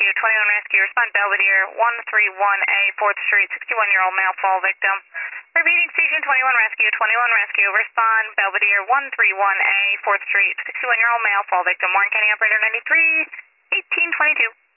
21 Rescue, respond Belvedere, 131A, 4th Street, 61-year-old male fall victim. Repeating Station 21 Rescue, respond Belvedere, 131A, 4th Street, 61-year-old male fall victim. Warren County Operator 93, 1822.